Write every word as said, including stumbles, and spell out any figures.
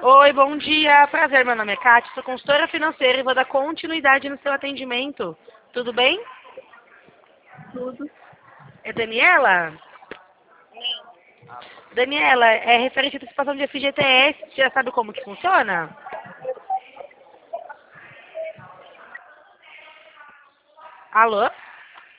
Oi, bom dia. Prazer, meu nome é Kátia, sou consultora financeira e vou dar continuidade no seu atendimento. Tudo bem? Tudo. É Daniela? Daniela, é referente à antecipação de F G T S, você já sabe como que funciona? Alô?